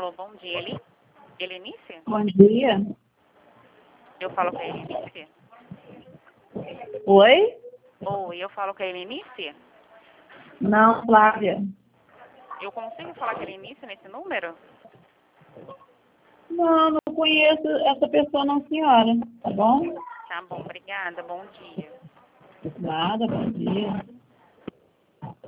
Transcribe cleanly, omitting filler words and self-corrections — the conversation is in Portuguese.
Alô, bom dia, Helenice? Bom dia. Eu falo com a Helenice? Oi? Oi, eu falo com a Helenice? Não, Flávia. Eu consigo falar com a Helenice nesse número? Não conheço essa pessoa não, senhora. Tá bom? Tá bom, obrigada, bom dia. Nada, bom dia.